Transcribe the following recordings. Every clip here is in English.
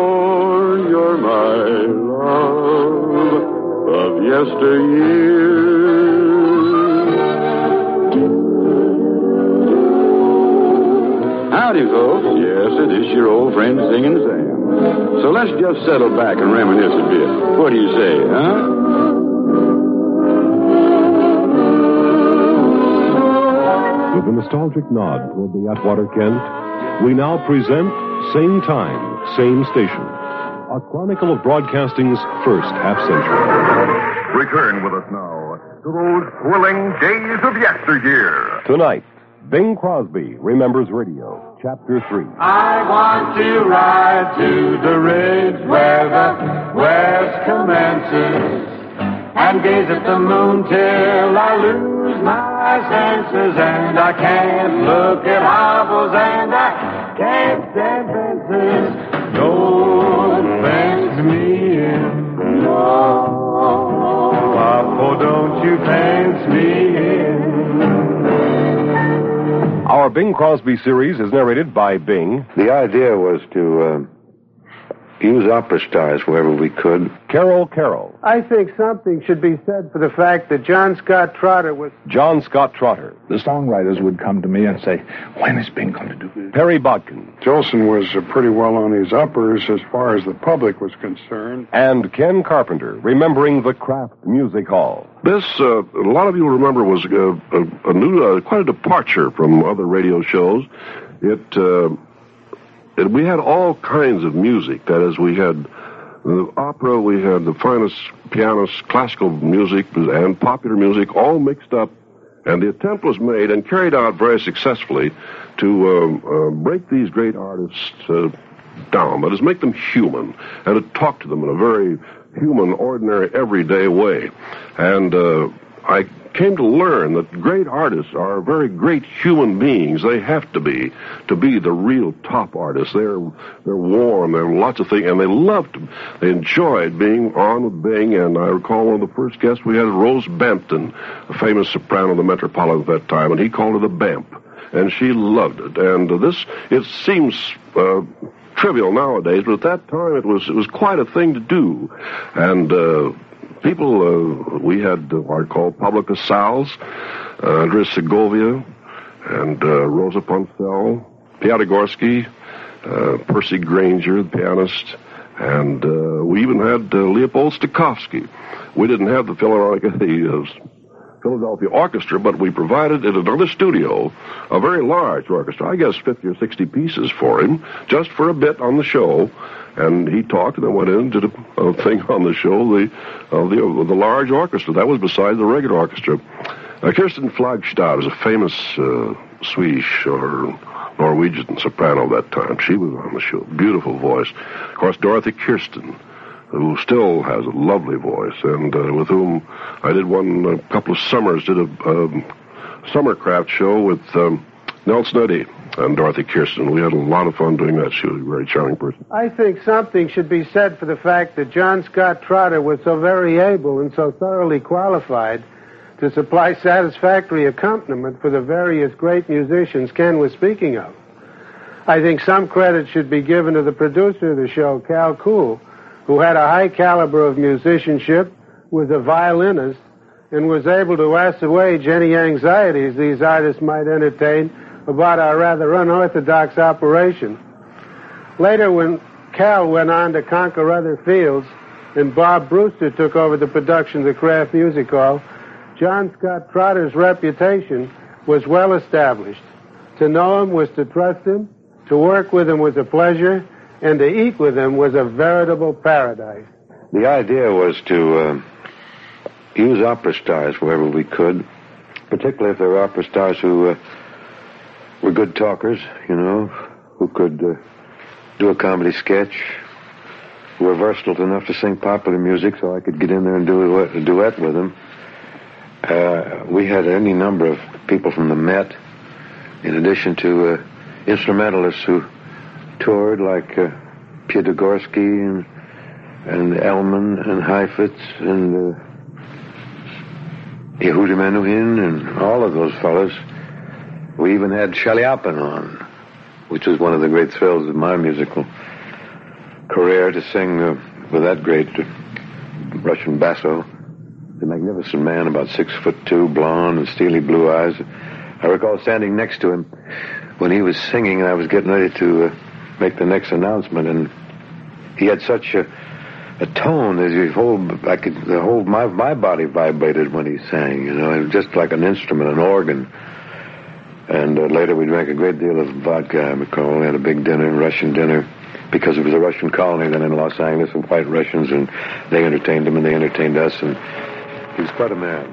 for you're my love of yesteryear. Howdy, folks. Yes, it is your old friend Singing Sam. So let's just settle back and reminisce a bit. What do you say, huh? With a nostalgic nod toward the Atwater Kent, we now present Same Time, Same Station, a chronicle of broadcasting's first half-century. Return with us now to those thrilling days of yesteryear. Tonight, Bing Crosby Remembers Radio, Chapter 3. I want to ride to the ridge where the west commences and gaze at the moon till I lose my senses, and I can't look at hobbles and I can't stand fences. Don't fence me in, no, Papa, don't you fence me in. Our Bing Crosby series is narrated by Bing. The idea was to use opera stars wherever we could. Carol. I think something should be said for the fact that John Scott Trotter was... John Scott Trotter. The songwriters would come to me and say, when is Bing going to do this? Perry Bodkin. Jolson was pretty well on his uppers as far as the public was concerned. And Ken Carpenter, remembering the Kraft Music Hall. This, a lot of you remember, was a new, quite a departure from other radio shows. We had all kinds of music. That is, we had the opera, we had the finest pianists, classical music, and popular music all mixed up. And the attempt was made and carried out very successfully to break these great artists down. That is, make them human and to talk to them in a very human, ordinary, everyday way. And I came to learn that great artists are very great human beings. They have to be the real top artists. They're warm, there are lots of things, and they loved them. They enjoyed being on with Bing, and I recall one of the first guests we had, Rose Bampton, a famous soprano of the Metropolitan at that time, and he called her the Bamp, and she loved it. And it seems trivial nowadays, but at that time it was quite a thing to do. And people, we had what I call Public Salles, Andres Segovia, and Rosa Poncel, Piatigorsky, Percy Granger, the pianist, and we even had Leopold Stokowski. We didn't have the Philadelphia Orchestra, but we provided in another studio a very large orchestra, I guess 50 or 60 pieces for him, just for a bit on the show. And he talked and then went in and did a thing on the show, the large orchestra. That was besides the regular orchestra. Kirsten Flagstad was a famous Swedish or Norwegian soprano of that time. She was on the show. Beautiful voice. Of course, Dorothy Kirsten, who still has a lovely voice, and with whom I did a couple of summers, did a Summercraft show with Nelson Eddy and Dorothy Kirsten. We had a lot of fun doing that. She was a very charming person. I think something should be said for the fact that John Scott Trotter was so very able and so thoroughly qualified to supply satisfactory accompaniment for the various great musicians Ken was speaking of. I think some credit should be given to the producer of the show, Cal Cool, who had a high caliber of musicianship, was a violinist, and was able to assuage any anxieties these artists might entertain about our rather unorthodox operation. Later, when Cal went on to conquer other fields and Bob Brewster took over the production of the Kraft Music Hall, John Scott Trotter's reputation was well established. To know him was to trust him, to work with him was a pleasure, and to eat with him was a veritable paradise. The idea was to use opera stars wherever we could, particularly if there were opera stars who were good talkers, who could do a comedy sketch, who were versatile enough to sing popular music so I could get in there and do a duet with them. We had any number of people from the Met, in addition to instrumentalists who toured, like Piatigorsky and Elman and Heifetz and Yehudi Menuhin and all of those fellows. We even had Shaliapin on, which was one of the great thrills of my musical career to sing with that great Russian basso. The magnificent man, about 6'2", blonde and steely blue eyes. I recall standing next to him when he was singing, and I was getting ready to make the next announcement, and he had such a tone as my body vibrated when he sang. You know, it was just like an instrument, an organ. And later we drank a great deal of vodka. I recall we had a big dinner, Russian dinner, because it was a Russian colony then in Los Angeles, and white Russians, and they entertained him and they entertained us, and he was quite a man.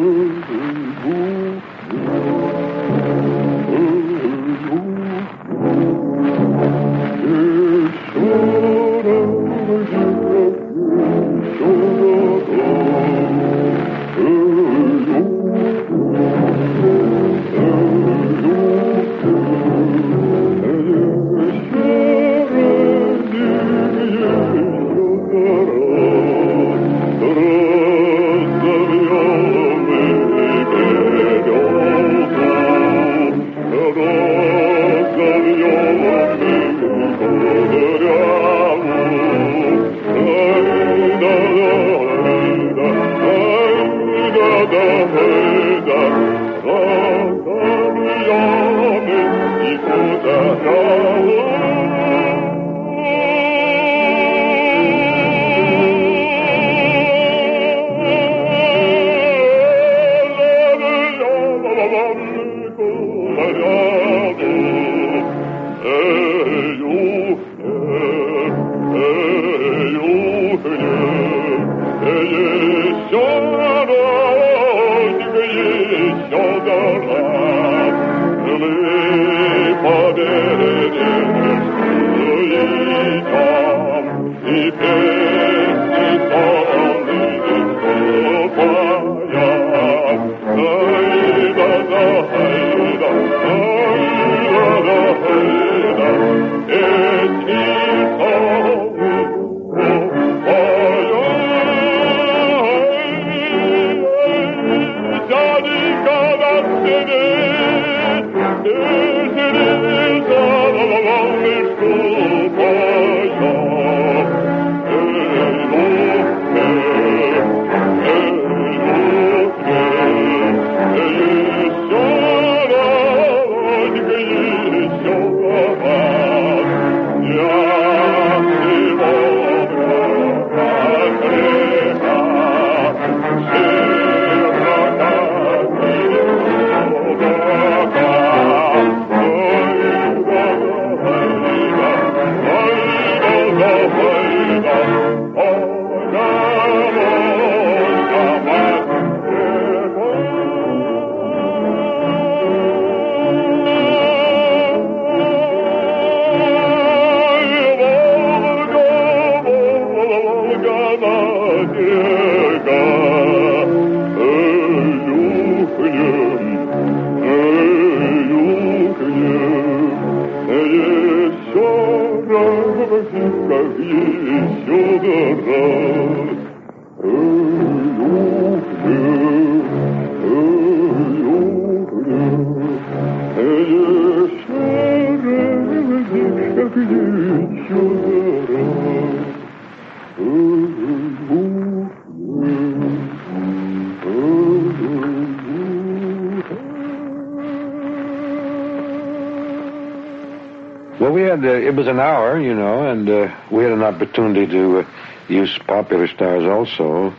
It was an hour, you know, and we had an opportunity to use popular stars also,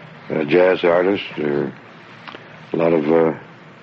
jazz artists, a lot of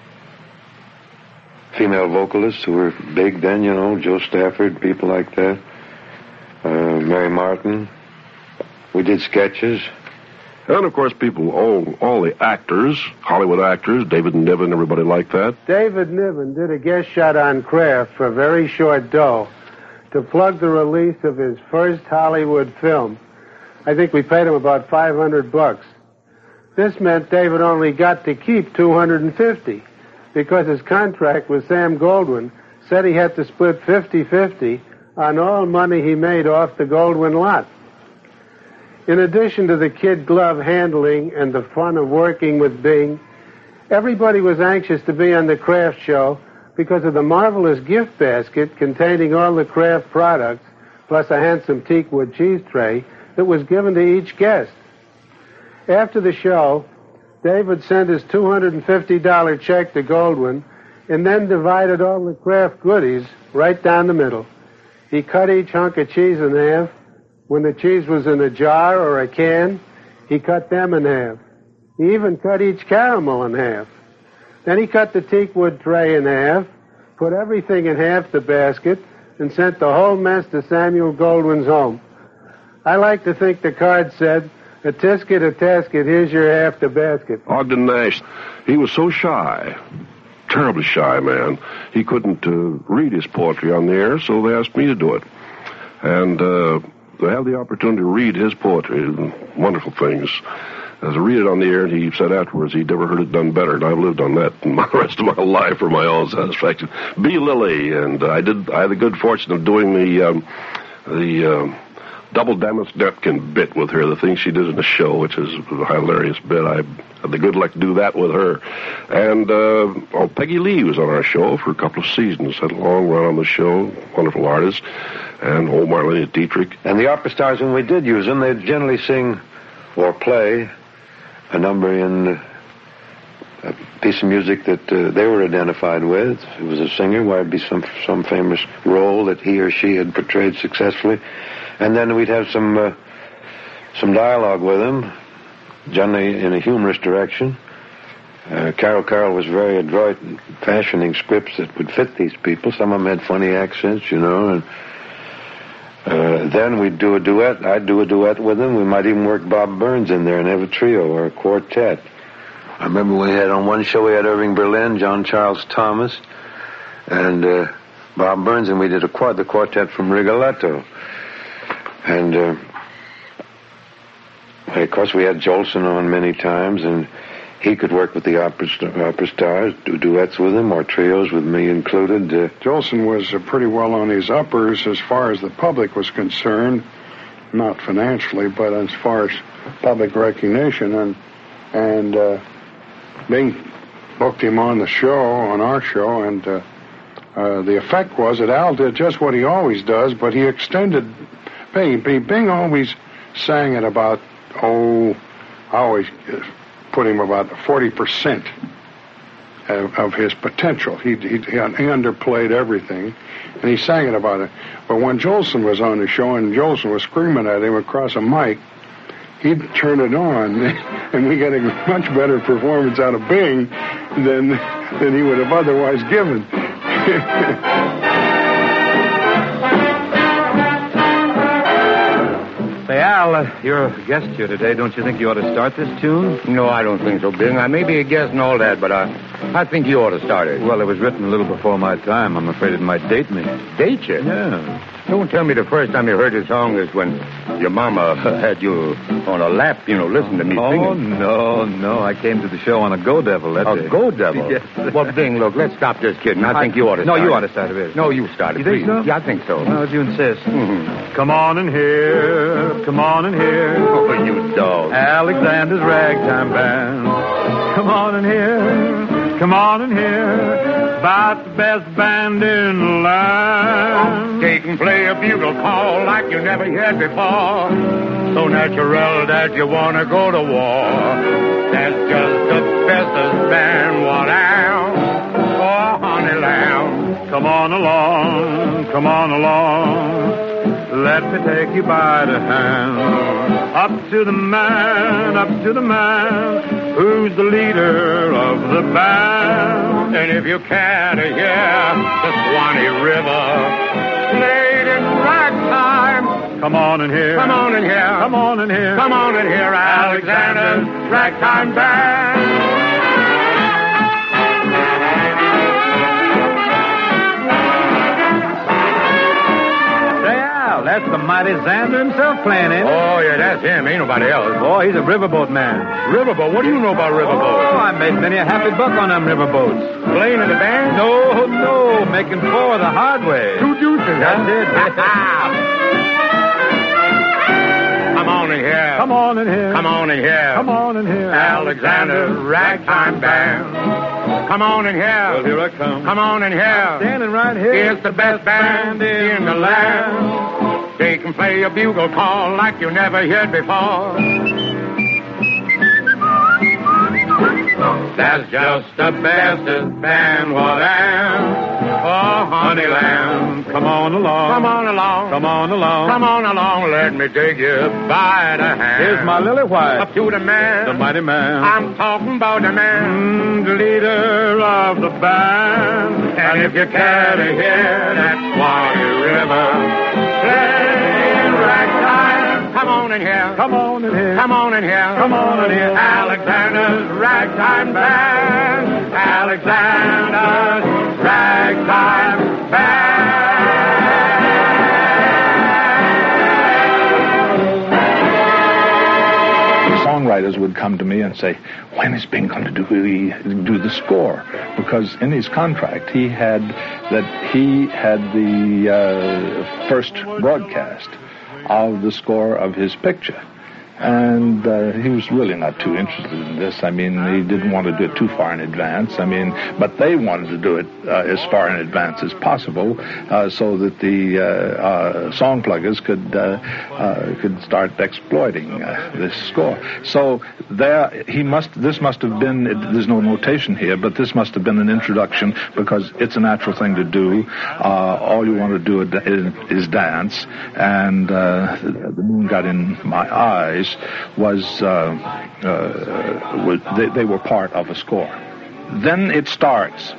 female vocalists who were big then, you know, Joe Stafford, people like that, Mary Martin. We did sketches. And, of course, people, all the actors, Hollywood actors, David Niven, everybody like that. David Niven did a guest shot on Kraft for a very short dough to plug the release of his first Hollywood film. I think we paid him about $500. This meant David only got to keep $250 because his contract with Sam Goldwyn said he had to split 50-50 on all money he made off the Goldwyn lot. In addition to the kid glove handling and the fun of working with Bing, everybody was anxious to be on the Kraft show because of the marvelous gift basket containing all the Kraft products, plus a handsome teakwood cheese tray that was given to each guest. After the show, Dave would send his $250 check to Goldwyn and then divided all the Kraft goodies right down the middle. He cut each hunk of cheese in half. When the cheese was in a jar or a can, he cut them in half. He even cut each caramel in half. Then he cut the teakwood tray in half, put everything in half the basket, and sent the whole mess to Samuel Goldwyn's home. I like to think the card said, "A tisket, a tasket, here's your half the basket." Ogden Nash, he was so shy, terribly shy man. He couldn't read his poetry on the air, so they asked me to do it. And to have the opportunity to read his poetry, wonderful things. As I read it on the air, and he said afterwards he'd never heard it done better, and I've lived on that in the rest of my life for my own satisfaction. B. Lilly, and I had the good fortune of doing the double Damas Nepkin bit with her, the thing she did in the show, which is a hilarious bit. I had the good luck to do that with her. And Peggy Lee was on our show for a couple of seasons, had a long run on the show, wonderful artist, and old Marlene Dietrich. And the opera stars, when we did use them, they'd generally sing or play a number in a piece of music that they were identified with. If it was a singer, why, it'd be some famous role that he or she had portrayed successfully. And then we'd have some dialogue with them, generally in a humorous direction. Carol was very adroit in fashioning scripts that would fit these people. Some of them had funny accents, and then we'd do a duet. I'd do a duet with them. We might even work Bob Burns in there and have a trio or a quartet. I remember we had on one show, we had Irving Berlin, John Charles Thomas, and Bob Burns, and we did the quartet from Rigoletto. And, of course, we had Jolson on many times, and he could work with the opera stars, do duets with them, or trios with me included. Jolson was pretty well on his uppers as far as the public was concerned, not financially, but as far as public recognition. And Bing booked him on the show, on our show, and the effect was that Al did just what he always does, but he extended Bing always sang at about, I always put him about 40% of his potential. He underplayed everything, and he sang it about it. But when Jolson was on the show and Jolson was screaming at him across a mic, he'd turn it on, and we got a much better performance out of Bing than he would have otherwise given. Say, Al, you're a guest here today. Don't you think you ought to start this tune? No, I don't think so, Bing. I may be a guest and all that, but I think you ought to start it. Well, it was written a little before my time. I'm afraid it might date me. Date you? Yeah. Don't tell me the first time you heard the song is when your mama had you on a lap, listening to me singing. Oh, no. I came to the show on a Go Devil that day. A Go Devil? Yes. Well, Bing, look, let's stop this kidding. I think you ought to start. No, you ought to start it. No, you start it, You think please. so? Yeah, I think so. Well, if you insist. Mm-hmm. Come on in here. Come on in here. Oh, you dog. Alexander's Ragtime Band. Come on in here. Come on in here. About the best band in the land. They can play a bugle call like you never heard before. So natural that you want to go to war. That's just the bestest band what out. Oh, honey lamb. Come on along. Come on along. Let me take you by the hand. Up to the man, who's the leader of the band. And if you care to hear the Swanee River played in ragtime, come on in here. Come on in here. Come on in here. Come on in here, Alexander's Ragtime Band. That's the mighty Xander himself playing, ain't it? Oh, yeah, that's him. Ain't nobody else. Boy, he's a riverboat man. Riverboat? What do you know about riverboats? Oh, I made many a happy buck on them riverboats. Playing in the band? No, making four the hard way. Two deuces, That's it. Come on in here. Come on in here. Come on in here. Come on in here. Alexander's Ragtime Band. Come on in here. Well, here I come. Come on in here. Standing right here. It's the best band in the land. Shake and play a bugle call like you never heard before. That's just the bestest band what am. Oh, honey lamb, come on along. Come on along. Come on along. Come on along. Let me take you by the hand. Here's my lily white. Up to the man. The mighty man. I'm talking about the man. The leader of the band. And if you care to hear that Swanee River playing ragtime, come on in here. Come on in here. Come on in here. Come on in here. Alexander's Ragtime Band. Alexander's Ragtime Band. Songwriters would come to me and say, when is Bing going to do the score? Because in his contract he had the first broadcast of the score of his picture. And he was really not too interested in this. I mean, he didn't want to do it too far in advance. I mean, but they wanted to do it as far in advance as possible, so that the song pluggers could start exploiting this score. So this must have been. There's no notation here, but this must have been an introduction because it's a natural thing to do. All you want to do is dance, and The Moon Got in My Eyes they were part of a score. Then it starts.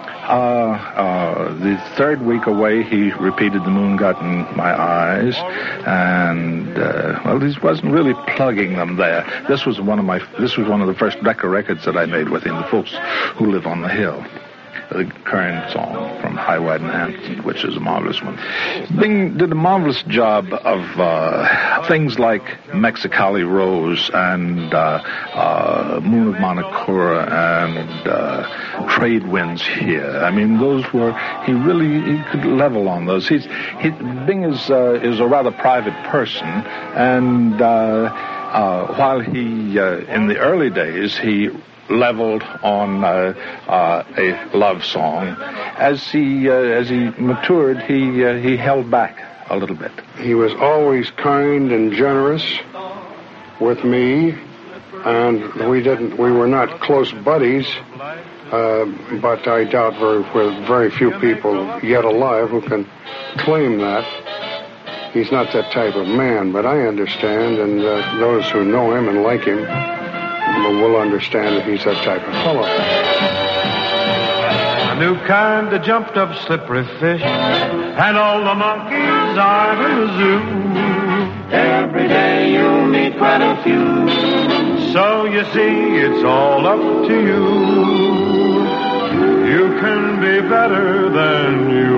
The third week away, he repeated The Moon Got in My Eyes, and he wasn't really plugging them there. This was one of the first records that I made with him, The Folks Who Live on the Hill. The current song from High, Wide, and Hampton, which is a marvelous one. Bing did a marvelous job of things like Mexicali Rose and Moon of Monocura and Trade Winds Here. I mean, those were, he could level on those. Bing is a rather private person, and while he, in the early days, he leveled on a love song. As he matured, he held back a little bit. He was always kind and generous with me, and we were not close buddies, but I doubt very few people yet alive who can claim that. He's not that type of man, but I understand, and those who know him and like him will understand that he's that type of fellow. A new kind of jumped up slippery fish, and all the monkeys are in the zoo. Every day you'll meet quite a few. So you see, it's all up to you. You can be better than you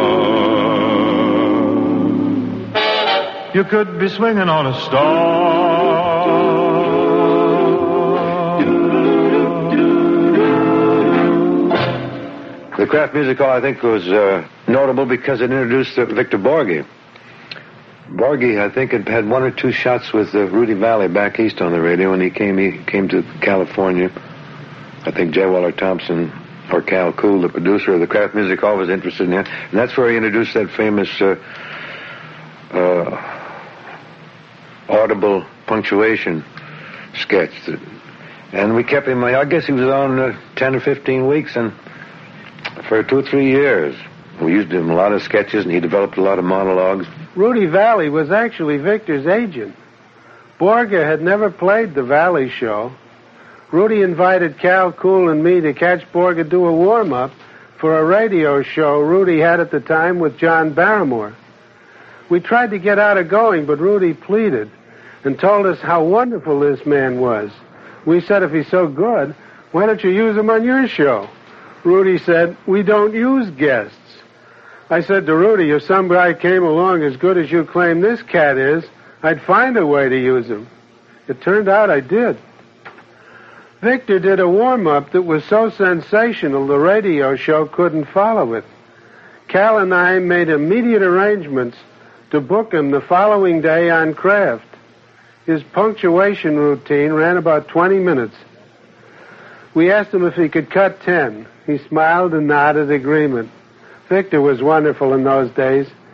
are. You could be swinging on a star. The Kraft Music Hall, I think, was notable because it introduced Victor Borge. Borge, I think, had one or two shots with Rudy Valley back east on the radio when he came to California. I think J. Waller Thompson or Cal Cool, the producer of the Kraft Music Hall, was interested in that. And that's where he introduced that famous audible punctuation sketch. And we kept him, I guess he was on 10 or 15 weeks, and for 2 or 3 years. We used him in a lot of sketches, and he developed a lot of monologues. Rudy Valley was actually Victor's agent. Borge had never played the Valley show. Rudy invited Cal Cool and me to catch Borge do a warm-up for a radio show Rudy had at the time with John Barrymore. We tried to get out of going, but Rudy pleaded and told us how wonderful this man was. We said, if he's so good, why don't you use him on your show? Rudy said, we don't use guests. I said to Rudy, if some guy came along as good as you claim this cat is, I'd find a way to use him. It turned out I did. Victor did a warm-up that was so sensational the radio show couldn't follow it. Cal and I made immediate arrangements to book him the following day on Kraft. His punctuation routine ran about 20 minutes. We asked him if he could cut 10. He smiled and nodded agreement. Victor was wonderful in those days.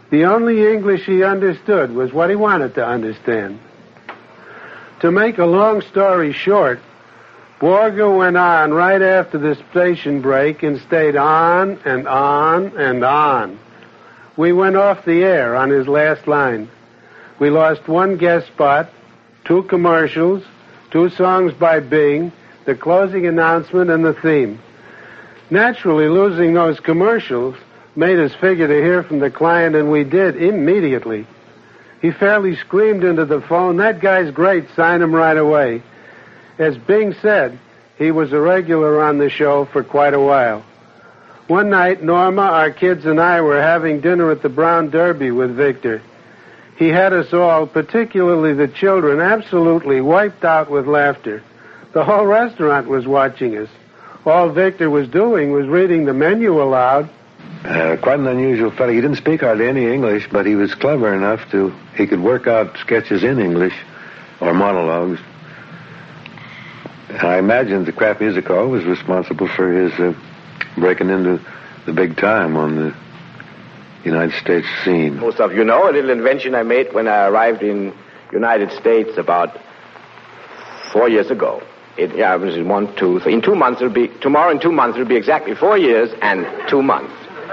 The only English he understood was what he wanted to understand. To make a long story short, Borger went on right after the station break and stayed on and on and on. We went off the air on his last line. We lost one guest spot, 2 commercials, 2 songs by Bing, the closing announcement, and the theme. Naturally, losing those commercials made us figure to hear from the client, and we did immediately. He fairly screamed into the phone, "That guy's great, sign him right away." As Bing said, he was a regular on the show for quite a while. One night, Norma, our kids, and I were having dinner at the Brown Derby with Victor. He had us all, particularly the children, absolutely wiped out with laughter. The whole restaurant was watching us. All Victor was doing was reading the menu aloud. Quite an unusual fellow. He didn't speak hardly any English, but he was clever enough he could work out sketches in English, or monologues. I imagine the Kraft Music Hall was responsible for his breaking into the big time on the United States scene. Most of you know a little invention I made when I arrived in United States about 4 years ago. It was in 1, 2, 3. In 2 months, tomorrow in 2 months, it'll be exactly 4 years and 2 months.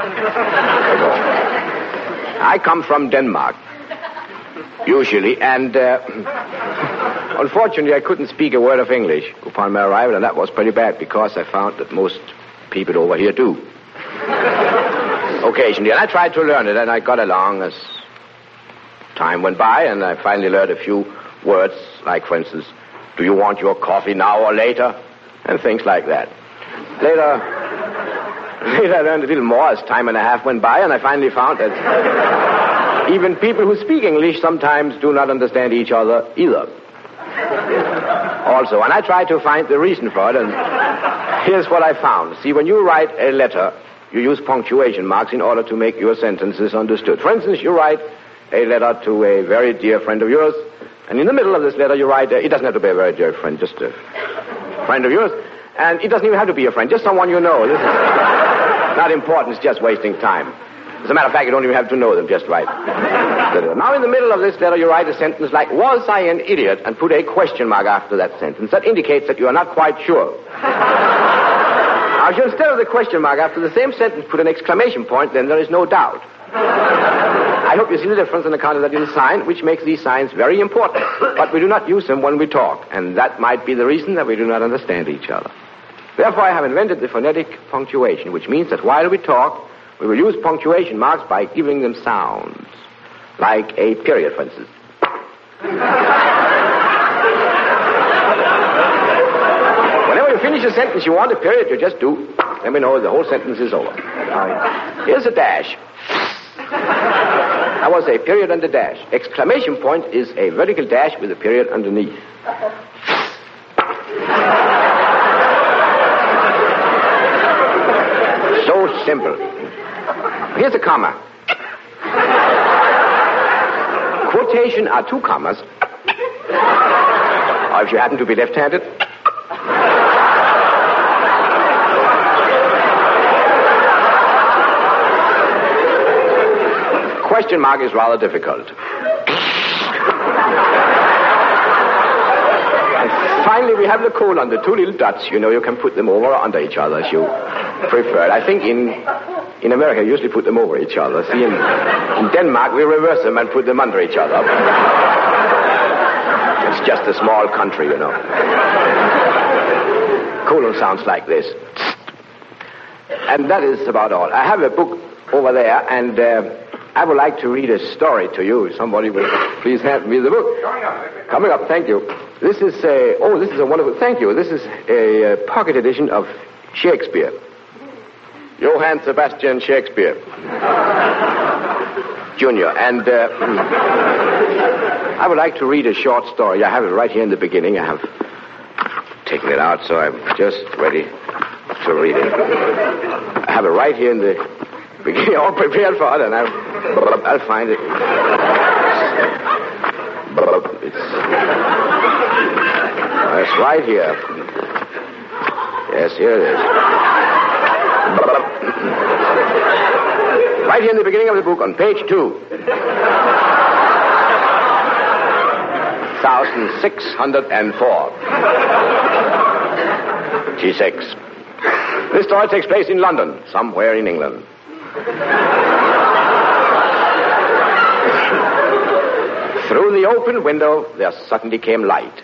I come from Denmark, usually, and unfortunately I couldn't speak a word of English upon my arrival, and that was pretty bad because I found that most people over here do. Occasionally, and I tried to learn it, and I got along as time went by, and I finally learned a few words, like, for instance, "Do you want your coffee now or later?" and things like that. Later I learned a little more as time and a half went by, and I finally found that even people who speak English sometimes do not understand each other either. Also, and I tried to find the reason for it, and here's what I found. See, when you write a letter, you use punctuation marks in order to make your sentences understood. For instance, you write a letter to a very dear friend of yours, and in the middle of this letter you write, it doesn't have to be a very dear friend, just a friend of yours, and it doesn't even have to be a friend, just someone you know. This is not important, it's just wasting time. As a matter of fact, you don't even have to know them, just write. Now in the middle of this letter you write a sentence like, "Was I an idiot?" and put a question mark after that sentence. That indicates that you are not quite sure. Now, if you instead of the question mark after the same sentence put an exclamation point, then there is no doubt. I hope you see the difference on account of that little sign, which makes these signs very important. But we do not use them when we talk, and that might be the reason that we do not understand each other. Therefore, I have invented the phonetic punctuation, which means that while we talk, we will use punctuation marks by giving them sounds, like a period, for instance. Whenever you finish a sentence you want a period, you just do. Let me know the whole sentence is over. Here's a dash. That was a period and a dash. Exclamation point is a vertical dash with a period underneath. So simple. Here's a comma. Quotation are 2 commas. Or if you happen to be left-handed. Question mark is rather difficult. And finally, we have the colon, the 2 little dots. You know, you can put them over or under each other as you prefer. I think in America, you usually put them over each other. See, in Denmark, we reverse them and put them under each other. It's just a small country, you know. Colon sounds like this. And that is about all. I have a book over there, and I would like to read a story to you. Somebody will please hand me the book. Coming up, thank you. This is a wonderful, thank you. This is a pocket edition of Shakespeare. Johann Sebastian Shakespeare, Jr. And I would like to read a short story. I have it right here in the beginning. I have taken it out, so I'm just ready to read it. I have it right here in the beginning, all prepared for it, and I'll find it. It's right here. Yes, here it is. Right here in the beginning of the book on page 2. 1604. G6. This story takes place in London, somewhere in England. Through the open window, there suddenly came light.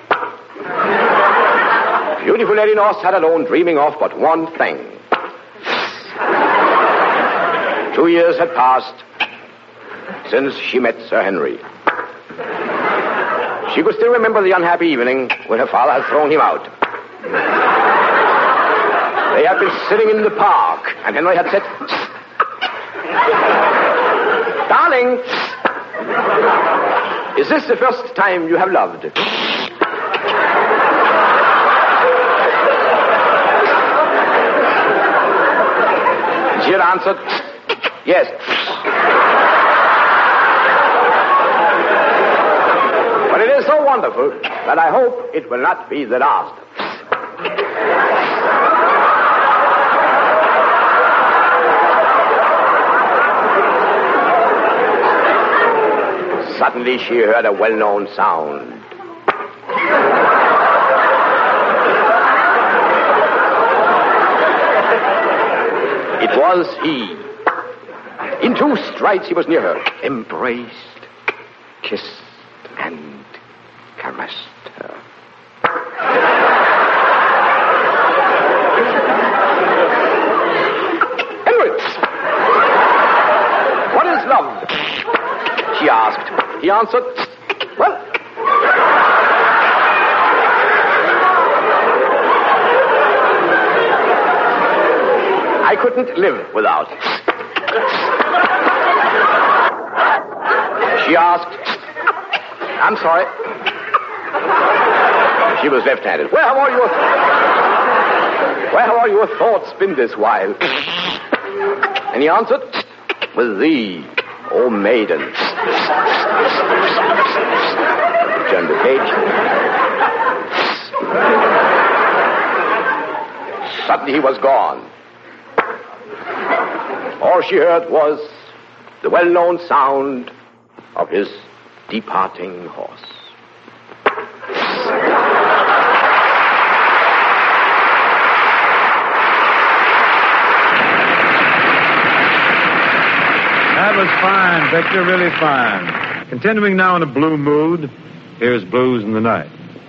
Beautiful Lady North sat alone, dreaming of but one thing. 2 years had passed since she met Sir Henry. She could still remember the unhappy evening when her father had thrown him out. They had been sitting in the park, and Henry had said, "Darling, is this the first time you have loved?" She had answered, "Yes." But it is so wonderful that I hope it will not be the last. Suddenly she heard a well-known sound. It was he. In 2 strides he was near her, embraced, kissed, and caressed her. Henry! What is love? She asked. He answered, "Well, I couldn't live without." She asked, "I'm sorry." She was left-handed. Where have all your thoughts been this while?" And he answered, "With thee, O maiden." Turn the page. Suddenly he was gone. All she heard was the well-known sound of his departing horse. That was fine, Victor, really fine. Continuing now in a blue mood, here's Blues in the Night.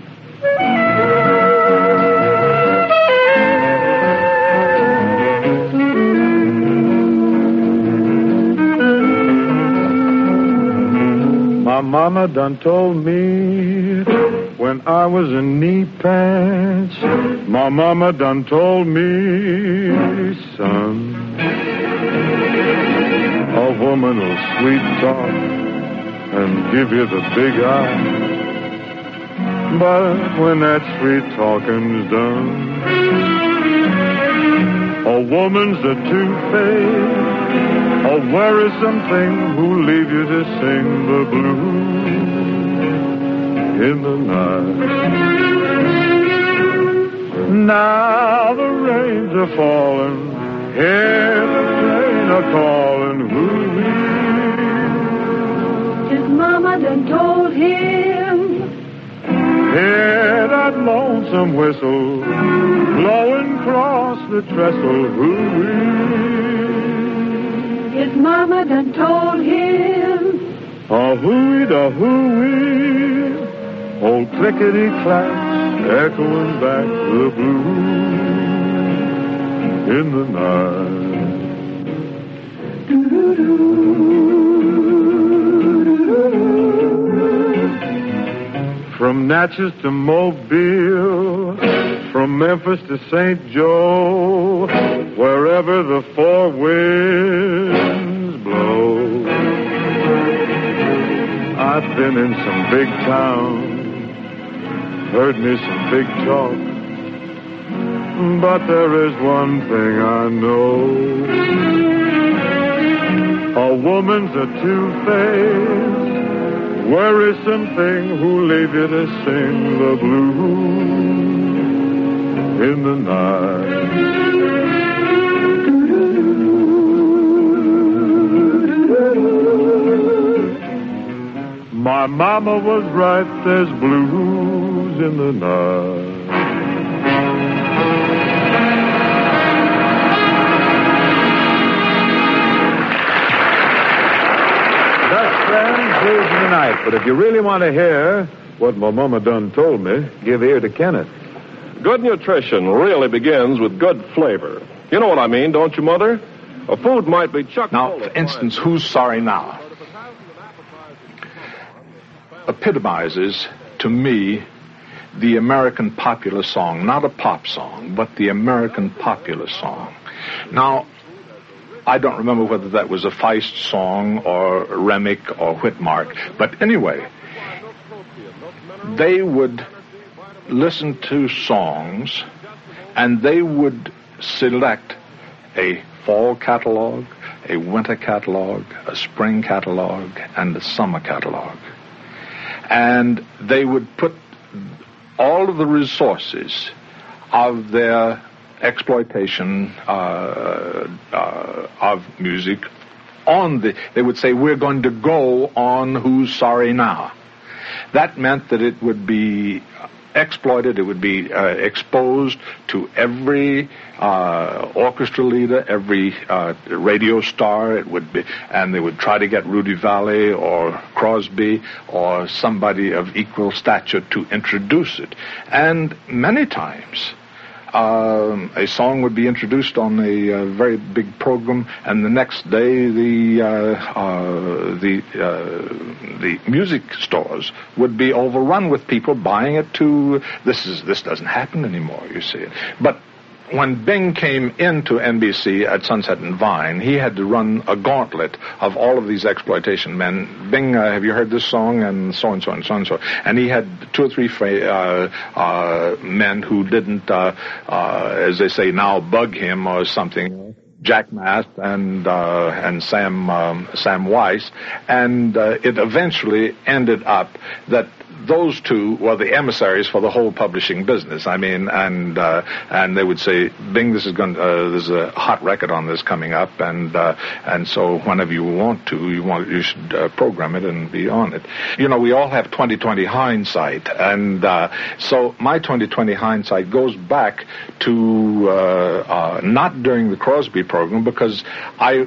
My mama done told me when I was in knee pants. My mama done told me, son, a woman will sweet talk and give you the big eye. But when that sweet talking's done, a woman's a two-faced, a worrisome thing who'll leave you to sing the blues in the night. Now the rains are falling, hear the train a-calling, woo-wee. His mama done told him, hear that lonesome whistle blowing across the trestle, woo-wee. His mama done told him, a-hooey, da hooey, old clickety-clacks echoing back the blues in the night. From Natchez to Mobile, from Memphis to St. Joe, wherever the four winds blow. I've been in some big towns, heard me some big talk, but there is one thing I know. A woman's a two-faced, worrisome thing who'll leave you to sing the blues in the night. My mama was right, there's blues in the night. That's friends, blues in the night. But if you really want to hear what my mama done told me, give ear to Kenneth. Good nutrition really begins with good flavor. You know what I mean, don't you, Mother? A food might be chuck. Now, for instance, Who's Sorry Now epitomizes, to me, the American popular song. Not a pop song, but the American popular song. Now, I don't remember whether that was a Feist song or Remick or Whitmark, but anyway, they would listen to songs and they would select a fall catalog, a winter catalog, a spring catalog, and a summer catalog. And they would put all of the resources of their exploitation of music on they would say, we're going to go on Who's Sorry Now. That meant that it would be exploited, it would be exposed to every orchestra leader, every radio star. It would be, and they would try to get Rudy Vallée or Crosby or somebody of equal stature to introduce it. And many times a song would be introduced on a very big program, and the next day the music stores would be overrun with people buying it to. This doesn't happen anymore, you see. But when Bing came into NBC at Sunset and Vine, he had to run a gauntlet of all of these exploitation men. Bing, have you heard this song? And so and so and so and so. And he had two or three men who didn't, as they say now, bug him or something. Jack Mast and Sam Weiss, and it eventually ended up that those two were the emissaries for the whole publishing business. I mean, and they would say, Bing, there's a hot record on this coming up, and so whenever you want to, you should program it and be on it. You know, we all have 20/20 hindsight, and so my 20/20 hindsight goes back to not during the Crosby program, because I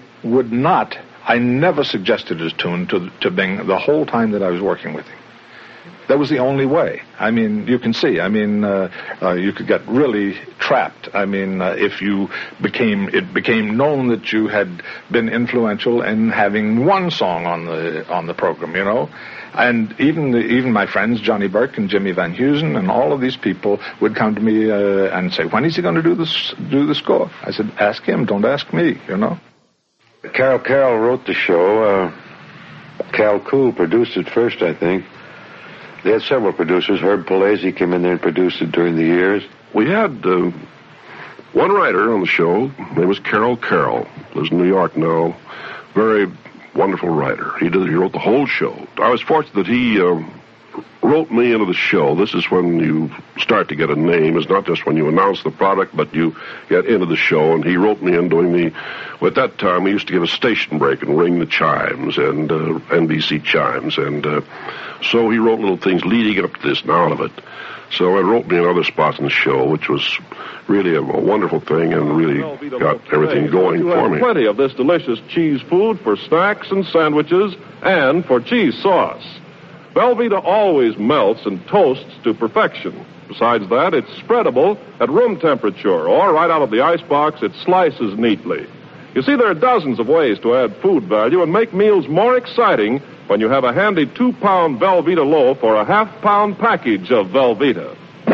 never suggested his tune to Bing the whole time that I was working with him. That was the only way. I mean, you can see. I mean, you could get really trapped. I mean, if it became known that you had been influential in having one song on the program, you know. And even my friends Johnny Burke and Jimmy Van Heusen and all of these people would come to me and say, when is he going to do the score? I said, ask him, don't ask me, you know. Carol wrote the show. Cal Cool produced it first, I think. They had several producers. Herb Palese came in there and produced it during the years. We had one writer on the show. His name was Carol. Lives in New York now. Very wonderful writer. He wrote the whole show. I was fortunate that he wrote me into the show. This is when you start to get a name. It's not just when you announce the product, but you get into the show. And he wrote me in doing at that time, we used to give a station break and ring the chimes and NBC chimes. And so he wrote little things leading up to this and out of it. So it wrote me in other spots in the show, which was really a wonderful thing and really got everything going for me. Plenty of this delicious cheese food for snacks and sandwiches and for cheese sauce. Velveeta always melts and toasts to perfection. Besides that, it's spreadable at room temperature, or right out of the icebox, it slices neatly. You see, there are dozens of ways to add food value and make meals more exciting when you have a handy 2-pound Velveeta loaf or a half-pound package of Velveeta.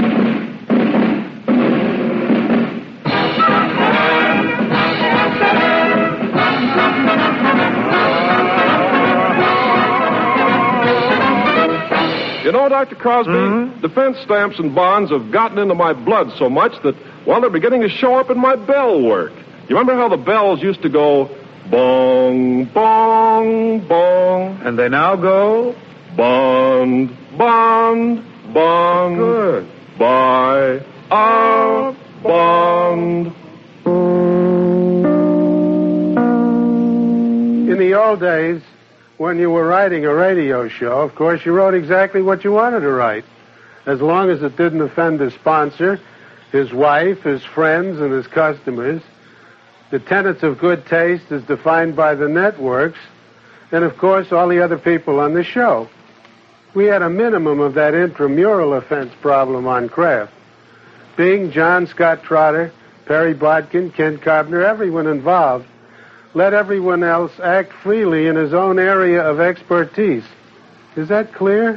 You know, Dr. Crosby, defense stamps and bonds have gotten into my blood so much that, well, they're beginning to show up in my bell work. You remember how the bells used to go bong, bong, bong? And they now go bond, bond, bond. Good. Buy a bond. In the old days, when you were writing a radio show, of course, you wrote exactly what you wanted to write, as long as it didn't offend his sponsor, his wife, his friends, and his customers. The tenets of good taste as defined by the networks, and, of course, all the other people on the show. We had a minimum of that intramural offense problem on Kraft. Being John Scott Trotter, Perry Bodkin, Ken Carpenter, everyone involved, let everyone else act freely in his own area of expertise. Is that clear?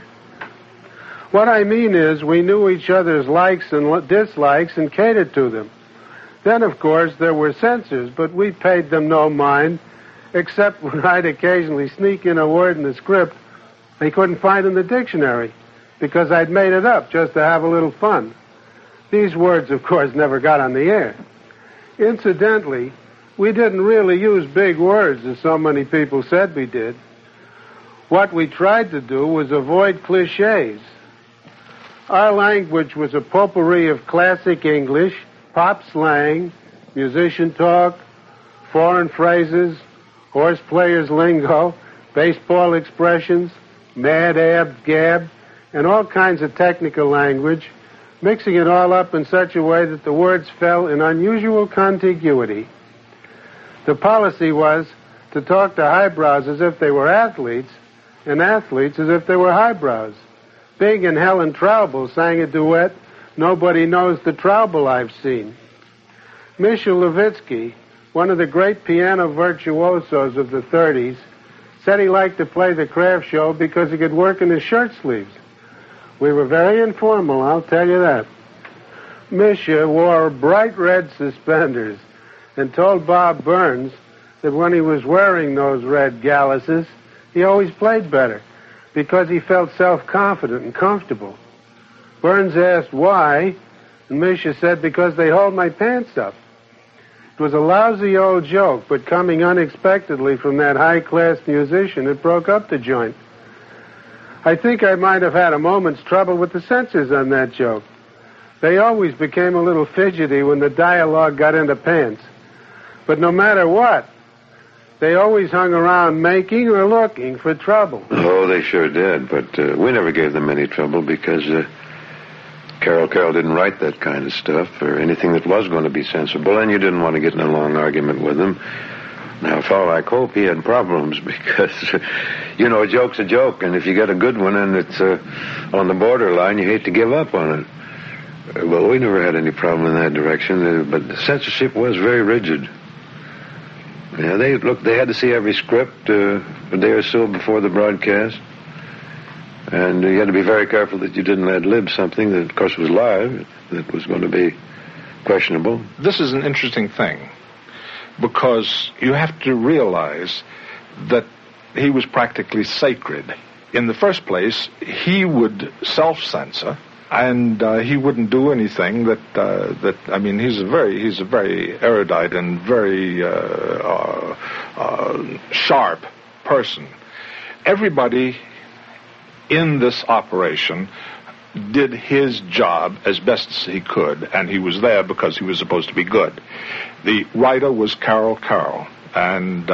What I mean is we knew each other's likes and dislikes and catered to them. Then, of course, there were censors, but we paid them no mind, except when I'd occasionally sneak in a word in the script they couldn't find in the dictionary, because I'd made it up just to have a little fun. These words, of course, never got on the air. Incidentally, we didn't really use big words, as so many people said we did. What we tried to do was avoid cliches. Our language was a potpourri of classic English, pop slang, musician talk, foreign phrases, horse players' lingo, baseball expressions, mad ab, gab, and all kinds of technical language, mixing it all up in such a way that the words fell in unusual contiguity. The policy was to talk to highbrows as if they were athletes, and athletes as if they were highbrows. Bing and Helen Traubel sang a duet, Nobody Knows the Traubel I've Seen. Misha Levitsky, one of the great piano virtuosos of the 30s, said he liked to play the Kraft show because he could work in his shirt sleeves. We were very informal, I'll tell you that. Misha wore bright red suspenders and told Bob Burns that when he was wearing those red galluses, he always played better because he felt self-confident and comfortable. Burns asked why, and Misha said, because they hold my pants up. It was a lousy old joke, but coming unexpectedly from that high-class musician, it broke up the joint. I think I might have had a moment's trouble with the censors on that joke. They always became a little fidgety when the dialogue got into pants. But no matter what, they always hung around making or looking for trouble. Oh, they sure did, but we never gave them any trouble because Carol didn't write that kind of stuff or anything that was going to be sensible, and you didn't want to get in a long argument with him. Now, a fellow like Hope, he had problems because, you know, a joke's a joke, and if you get a good one and it's on the borderline, you hate to give up on it. Well, we never had any problem in that direction, but the censorship was very rigid. Yeah, they had to see every script a day or so before the broadcast. And you had to be very careful that you didn't ad-lib something that, of course, was live, that was going to be questionable. This is an interesting thing, because you have to realize that he was practically sacred. In the first place, he would self-censor, and he wouldn't do anything that I mean, he's a very erudite and very sharp person. Everybody in this operation did his job as best as he could, and he was there because he was supposed to be good. The writer was Carol, and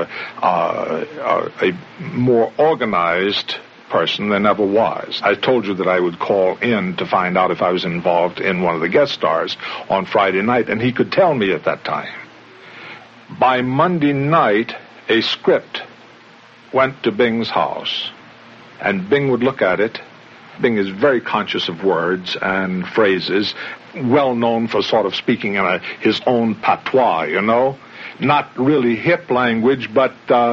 a more organized person than ever was. I told you that I would call in to find out if I was involved in one of the guest stars on Friday night, and he could tell me at that time. By Monday night, a script went to Bing's house, and Bing would look at it. Bing is very conscious of words and phrases, well known for sort of speaking in his own patois, you know, not really hip language, but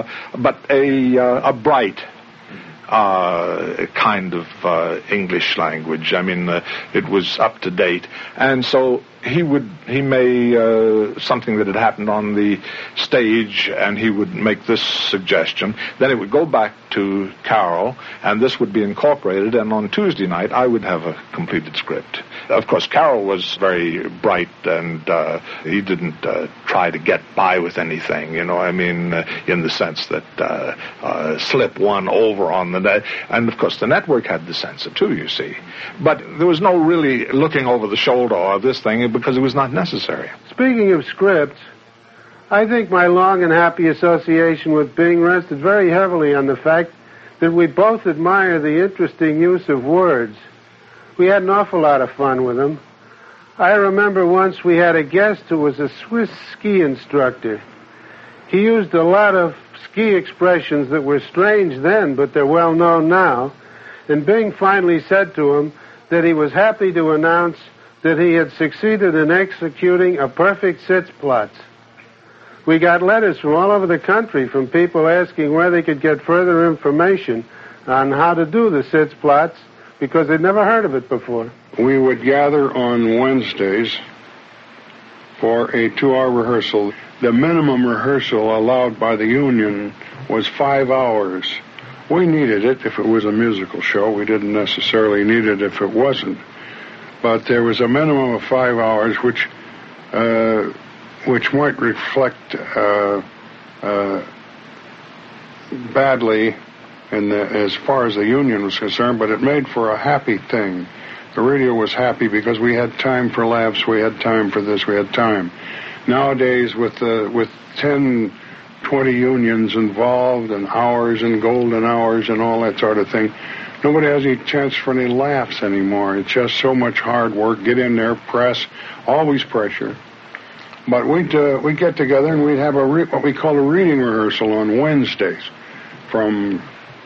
a bright kind of English language. I mean, it was up to date, and so he may something that had happened on the stage, and he would make this suggestion. Then it would go back to Carol, and this would be incorporated, and on Tuesday night I would have a completed script. Of course, Carol was very bright, and he didn't try to get by with anything, you know, I mean, in the sense that slip one over on the net. And, of course, the network had the censor, too, you see. But there was no really looking over the shoulder of this thing because it was not necessary. Speaking of scripts, I think my long and happy association with Bing rested very heavily on the fact that we both admire the interesting use of words. We had an awful lot of fun with him. I remember once we had a guest who was a Swiss ski instructor. He used a lot of ski expressions that were strange then, but they're well known now. And Bing finally said to him that he was happy to announce that he had succeeded in executing a perfect Sitzplatz. We got letters from all over the country from people asking where they could get further information on how to do the Sitzplatz because they'd never heard of it before. We would gather on Wednesdays for a 2-hour rehearsal. The minimum rehearsal allowed by the union was 5 hours. We needed it if it was a musical show. We didn't necessarily need it if it wasn't. But there was a minimum of 5 hours, which might reflect badly as far as the union was concerned, but it made for a happy thing. The radio was happy because we had time for laughs, we had time for this, we had time. Nowadays, with 10, 20 unions involved and hours and golden hours and all that sort of thing, nobody has any chance for any laughs anymore. It's just so much hard work. Get in there, press, always pressure. But we'd get together and we'd have what we call a reading rehearsal on Wednesdays from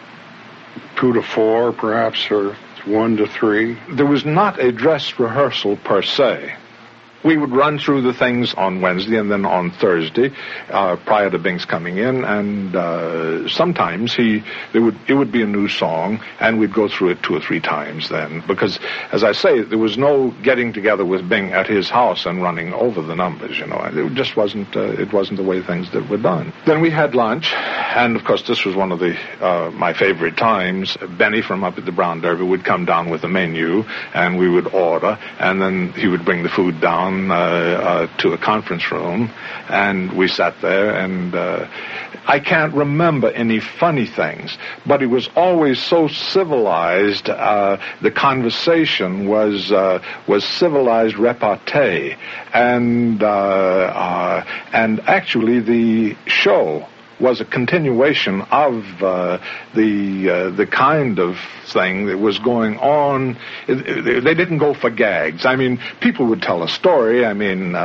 2 to 4, perhaps, or 1 to 3. There was not a dress rehearsal per se. We would run through the things on Wednesday and then on Thursday, prior to Bing's coming in, and sometimes it would be a new song, and we'd go through it 2 or 3 times then, because, as I say, there was no getting together with Bing at his house and running over the numbers, you know. It just wasn't, it wasn't the way things that were done. Then we had lunch, and of course this was one of the my favorite times. Benny from up at the Brown Derby would come down with a menu, and we would order, and then he would bring the food down to a conference room, and we sat there, and I can't remember any funny things, but it was always so civilized. The conversation was civilized repartee, and actually the show was a continuation of the kind of thing that was going on. They didn't go for gags. I mean, people would tell a story, and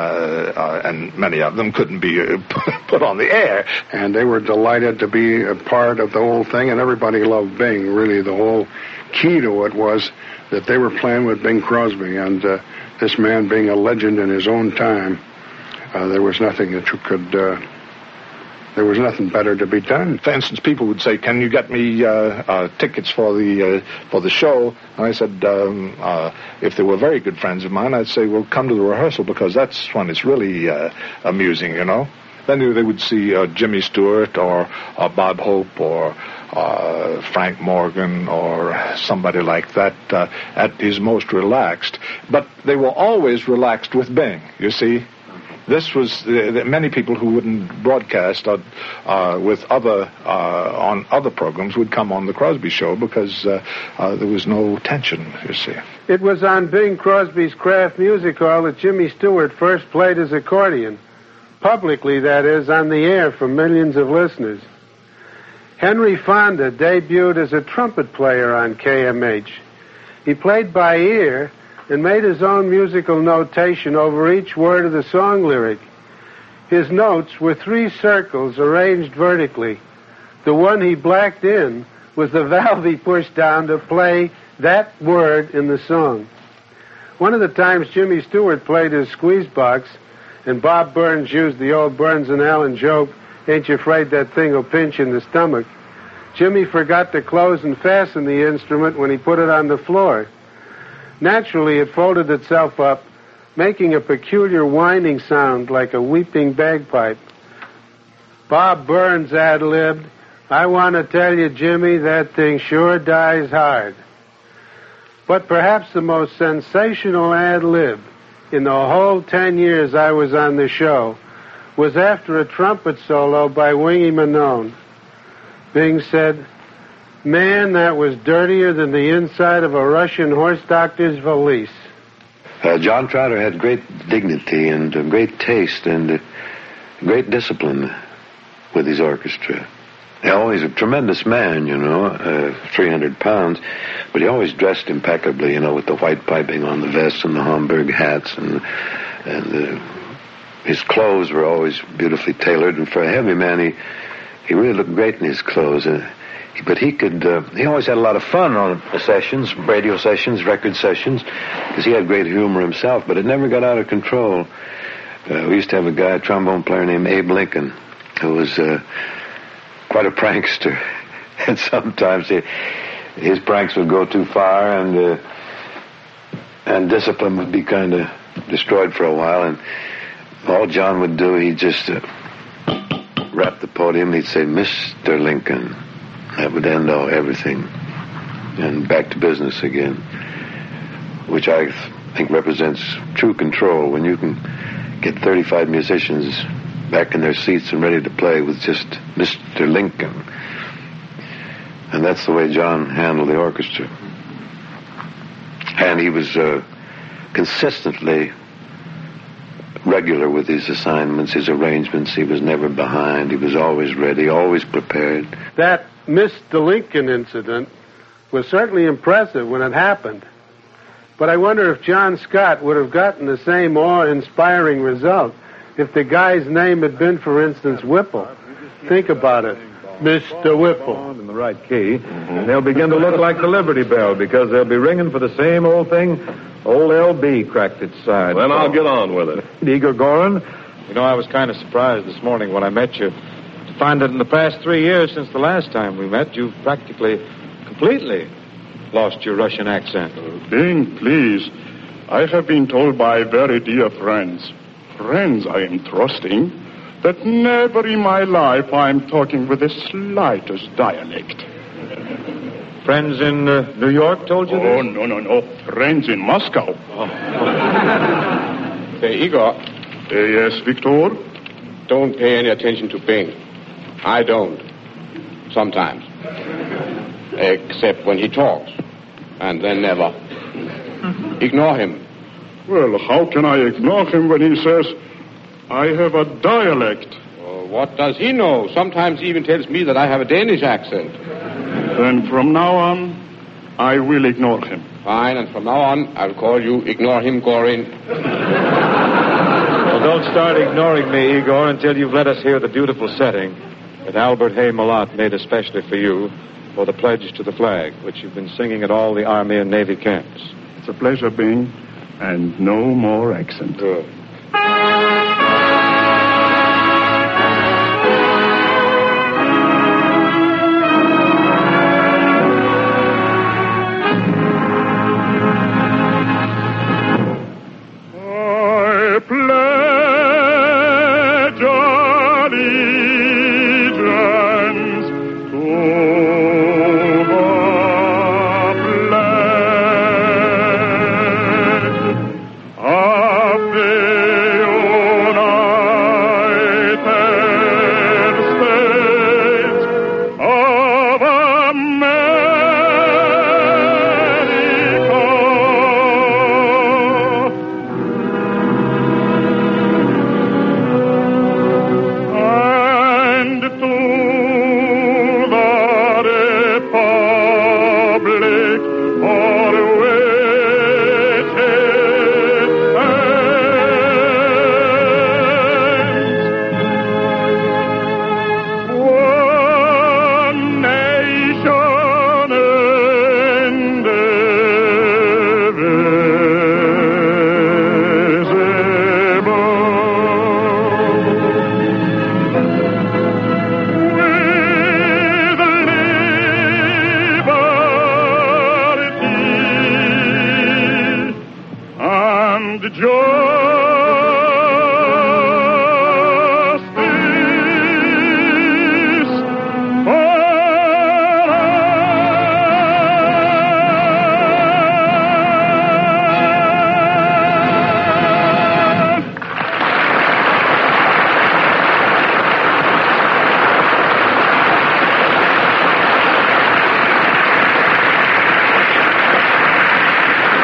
many of them couldn't be put on the air. And they were delighted to be a part of the whole thing, and everybody loved Bing. Really, the whole key to it was that they were playing with Bing Crosby, and this man being a legend in his own time, there was nothing that you could... There was nothing better to be done. For instance, people would say, "Can you get me tickets for the show?" And I said, if they were very good friends of mine, I'd say, "Well, come to the rehearsal because that's when it's really amusing, you know." Then they would see Jimmy Stewart or Bob Hope or Frank Morgan or somebody like that at his most relaxed. But they were always relaxed with Bing, you see. This was many people who wouldn't broadcast with on other programs would come on the Crosby Show because there was no tension, you see. It was on Bing Crosby's Kraft Music Hall that Jimmy Stewart first played his accordion. Publicly, that is, on the air for millions of listeners. Henry Fonda debuted as a trumpet player on KMH. He played by ear and made his own musical notation over each word of the song lyric. His notes were 3 circles arranged vertically. The one he blacked in was the valve he pushed down to play that word in the song. One of the times Jimmy Stewart played his squeeze box, and Bob Burns used the old Burns and Allen joke, "Ain't you afraid that thing will pinch in the stomach?" Jimmy forgot to close and fasten the instrument when he put it on the floor. Naturally, it folded itself up, making a peculiar whining sound like a weeping bagpipe. Bob Burns ad-libbed, "I want to tell you, Jimmy, that thing sure dies hard." But perhaps the most sensational ad-lib in the whole 10 years I was on the show was after a trumpet solo by Wingy Manone. Bing said, "Man, that was dirtier than the inside of a Russian horse doctor's valise." John Trotter had great dignity and great taste, and great discipline with his orchestra. He's a tremendous man, 300 pounds, but he always dressed impeccably, with the white piping on the vests and the Homburg hats, and his clothes were always beautifully tailored, and for a heavy man, he really looked great in his clothes. But he always had a lot of fun on the sessions, radio sessions, record sessions, because he had great humor himself, but it never got out of control. We used to have a trombone player named Abe Lincoln, who was quite a prankster. And sometimes his pranks would go too far, and discipline would be kind of destroyed for a while. And all John would do, he'd just rap the podium, and he'd say, "Mr. Lincoln." That would end everything. And back to business again, which I think represents true control, when you can get 35 musicians back in their seats and ready to play with just Mr. Lincoln. And that's the way John handled the orchestra. And he was consistently regular with his assignments, his arrangements. He was never behind. He was always ready, always prepared. That Mr. Lincoln incident was certainly impressive when it happened. But I wonder if John Scott would have gotten the same awe-inspiring result if the guy's name had been, for instance, Whipple. Think about it. Mr. Whipple. In the right key, and they'll begin to look like the Liberty Bell, because they'll be ringing for the same old thing old LB cracked its side. Then I'll get on with it. Igor Gorin, I was kind of surprised this morning when I met you to find that in the past 3 years since the last time we met, you've practically, completely lost your Russian accent. Bing, please. I have been told by very dear friends I am trusting, that never in my life I'm talking with the slightest dialect. Friends in New York told you this? Oh, no. Friends in Moscow. Oh. Say, Igor. Yes, Victor? Don't pay any attention to Bing. I don't. Sometimes. Except when he talks. And then never. Ignore him. Well, how can I ignore him when he says, I have a dialect? What does he know? Sometimes he even tells me that I have a Danish accent. Then from now on, I will ignore him. Fine, and from now on, I'll call you Ignore Him, Gorin. Well, don't start ignoring me, Igor, until you've let us hear the beautiful setting that Albert Hay Malott made especially for you for the Pledge to the Flag, which you've been singing at all the Army and Navy camps. It's a pleasure, Bing, and no more accent. Good.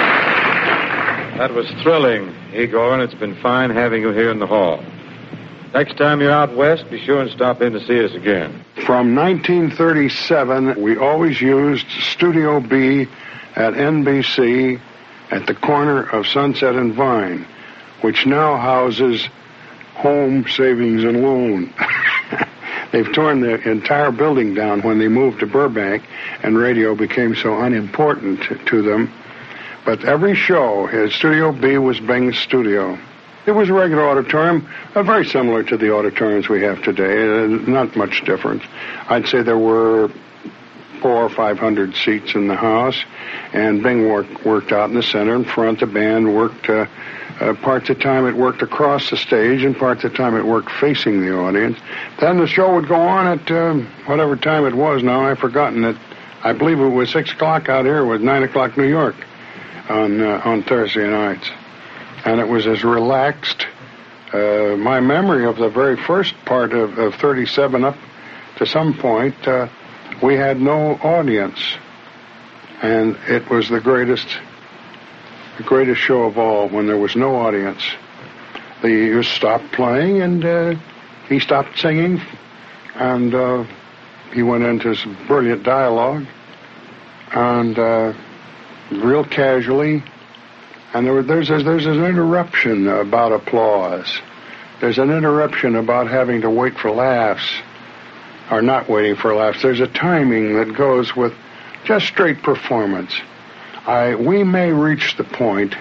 That was thrilling, Igor, and it's been fine having you here in the hall. Next time you're out west, be sure and stop in to see us again. From 1937, we always used Studio B at NBC at the corner of Sunset and Vine, which now houses Home Savings and Loan. They've torn the entire building down when they moved to Burbank, and radio became so unimportant to them. But every show, Studio B was Bing's studio. It was a regular auditorium, very similar to the auditoriums we have today, not much difference. I'd say there were 400 or 500 seats in the house, and Bing worked out in the center in front. The band worked, parts of the time it worked across the stage, and parts of the time it worked facing the audience. Then the show would go on at whatever time it was now. I've forgotten it. I believe it was 6 o'clock out here. It was 9 o'clock New York on Thursday nights. And it was as relaxed. My memory of the very first part of 37 up to some point, we had no audience. And it was the greatest show of all when there was no audience. You stopped playing and he stopped singing and he went into some brilliant dialogue and real casually. And there's an interruption about applause. There's an interruption about having to wait for laughs, or not waiting for laughs. There's a timing that goes with just straight performance. We may reach the point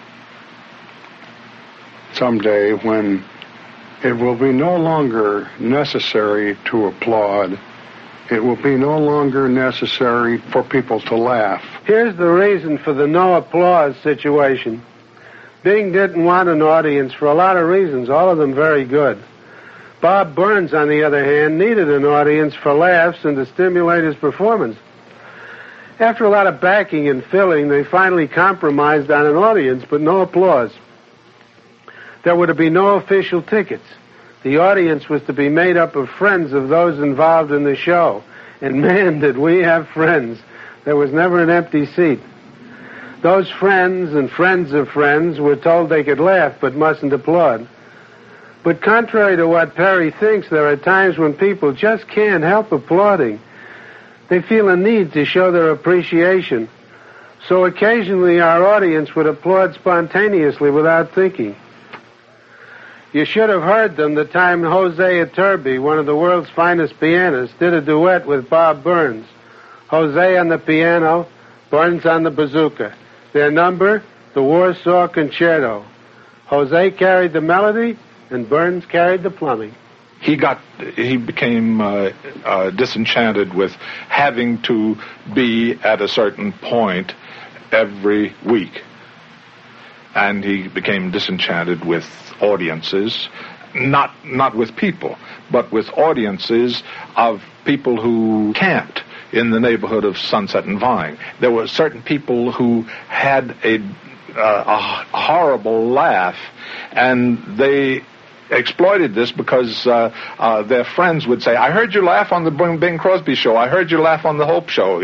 someday when it will be no longer necessary to applaud. It will be no longer necessary for people to laugh. Here's the reason for the no applause situation. Bing didn't want an audience for a lot of reasons, all of them very good. Bob Burns, on the other hand, needed an audience for laughs and to stimulate his performance. After a lot of backing and filling, they finally compromised on an audience, but no applause. There were to be no official tickets. The audience was to be made up of friends of those involved in the show. And man, did we have friends. There was never an empty seat. Those friends and friends of friends were told they could laugh but mustn't applaud. But contrary to what Perry thinks, there are times when people just can't help applauding. They feel a need to show their appreciation. So occasionally our audience would applaud spontaneously without thinking. You should have heard them the time Jose Iturbe, one of the world's finest pianists, did a duet with Bob Burns. Jose on the piano, Burns on the bazooka. Their number, the Warsaw Concerto. Jose carried the melody, and Burns carried the plumbing. He became disenchanted with having to be at a certain point every week. And he became disenchanted with audiences, not with people, but with audiences of people who camped in the neighborhood of Sunset and Vine. There were certain people who had a horrible laugh, and they exploited this because their friends would say, "I heard you laugh on the Bing Crosby show. I heard you laugh on the Hope show."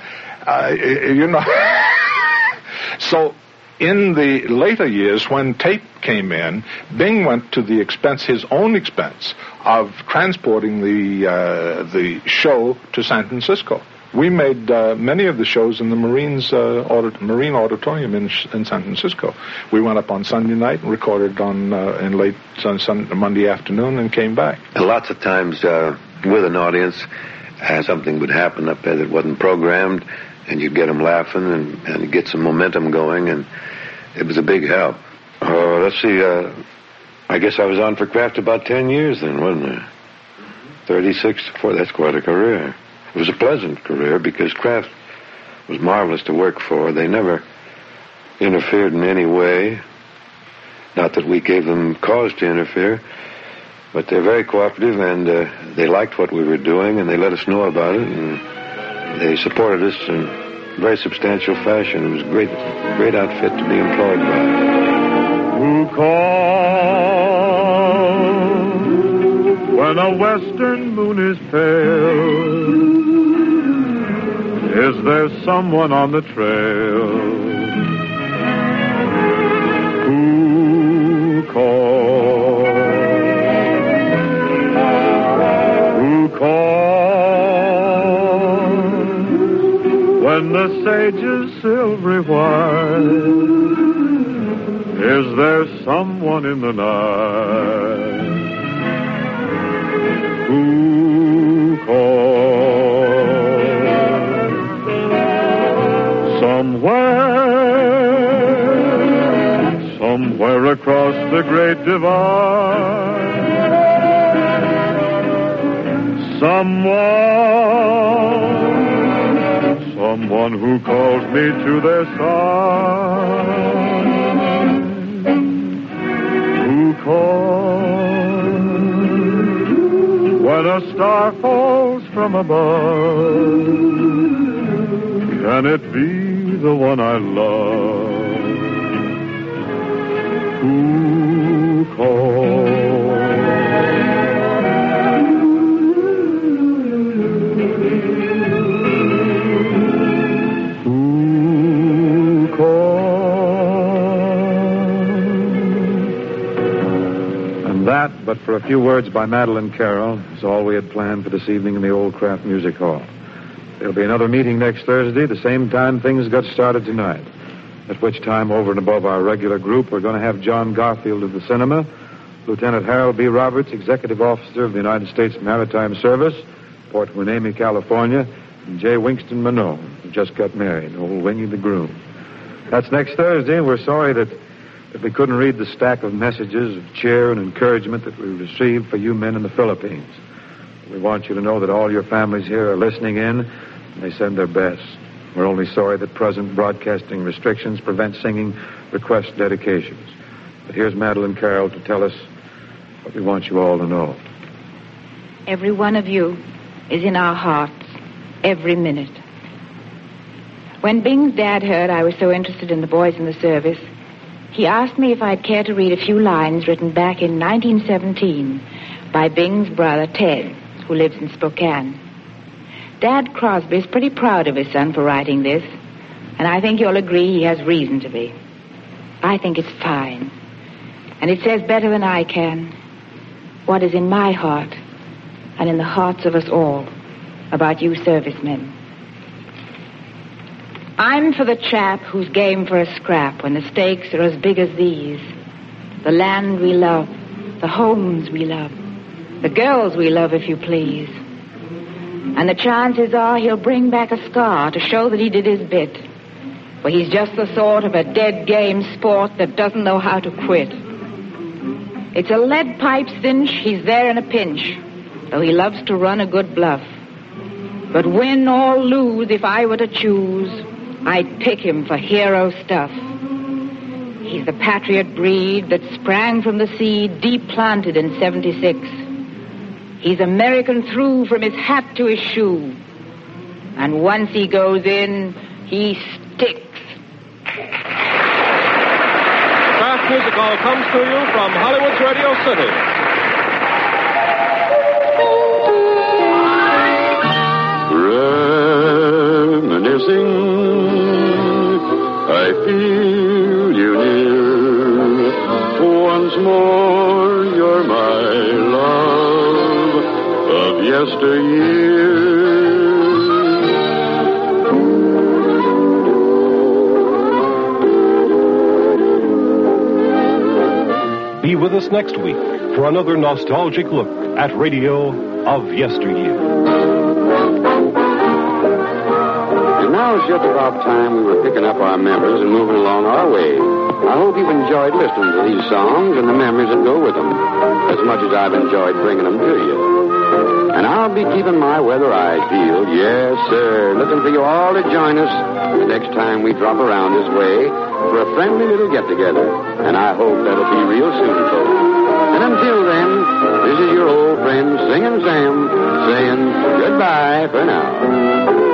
So in the later years, when tape came in, Bing went to his own expense of transporting the show to San Francisco. We made many of the shows in the Marine Auditorium in San Francisco. We went up on Sunday night and recorded in late Monday afternoon and came back. And lots of times with an audience, something would happen up there that wasn't programmed, and you'd get them laughing and get some momentum going, and it was a big help. Let's see, I guess I was on for Kraft about 10 years then, wasn't I? 36 to 40, that's quite a career. It was a pleasant career because Kraft was marvelous to work for. They never interfered in any way. Not that we gave them cause to interfere, but they're very cooperative, and they liked what we were doing, and they let us know about it, and they supported us in a very substantial fashion. It was a great outfit to be employed by. Who calls when a western moon is pale? Is there someone on the trail? Who calls sage's silvery white. Is there someone in the night who calls? Somewhere across the great divide, someone who calls me to their side, who calls when a star falls from above. Can it be the one I love? Who calls? Who calls? And that, but for a few words by Madeline Carroll, is all we had planned for this evening in the Old Kraft Music Hall. There'll be another meeting next Thursday, the same time things got started tonight. At which time, over and above our regular group, we're going to have John Garfield of the cinema, Lieutenant Harold B. Roberts, Executive Officer of the United States Maritime Service, Port Hueneme, California, and J. Winston Minot, who just got married, old Wingy the groom. That's next Thursday, and we're sorry that we couldn't read the stack of messages of cheer and encouragement that we received for you men in the Philippines. We want you to know that all your families here are listening in, and they send their best. We're only sorry that present broadcasting restrictions prevent singing request dedications. But here's Madeline Carroll to tell us what we want you all to know. Every one of you is in our hearts, every minute. When Bing's dad heard I was so interested in the boys in the service, he asked me if I'd care to read a few lines written back in 1917 by Bing's brother, Ted, who lives in Spokane. Dad Crosby is pretty proud of his son for writing this, and I think you'll agree he has reason to be. I think it's fine, and it says better than I can what is in my heart and in the hearts of us all about you servicemen. I'm for the chap who's game for a scrap when the stakes are as big as these. The land we love, the homes we love, the girls we love, if you please. And the chances are he'll bring back a scar to show that he did his bit. For he's just the sort of a dead game sport that doesn't know how to quit. It's a lead pipe cinch, he's there in a pinch, though he loves to run a good bluff. But win or lose, if I were to choose, I'd pick him for hero stuff. He's the patriot breed that sprang from the seed deep planted in 76. He's American through from his hat to his shoe. And once he goes in, he sticks. Kraft Music Hall comes to you from Hollywood's Radio City. Reminiscing, I feel you near. Once more, you're my love of yesteryear. Be with us next week for another nostalgic look at radio of yesteryear. And now it's just about time we were picking up our members and moving along our way. I hope you've enjoyed listening to these songs and the memories that go with them, as much as I've enjoyed bringing them to you. And I'll be keeping my weather eyes peeled, yes, sir, looking for you all to join us the next time we drop around this way for a friendly little get-together. And I hope that'll be real soon, folks. And until then, this is your old friend Singin' Sam saying goodbye for now.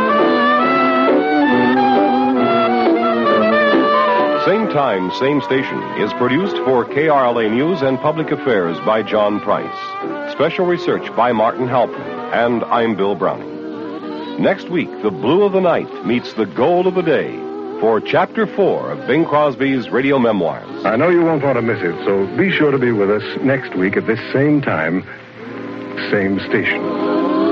Same time, same station is produced for KRLA News and Public Affairs by John Price. Special research by Martin Halpern. And I'm Bill Browning. Next week, the blue of the night meets the gold of the day for Chapter 4 of Bing Crosby's radio memoirs. I know you won't want to miss it, so be sure to be with us next week at this same time, same station.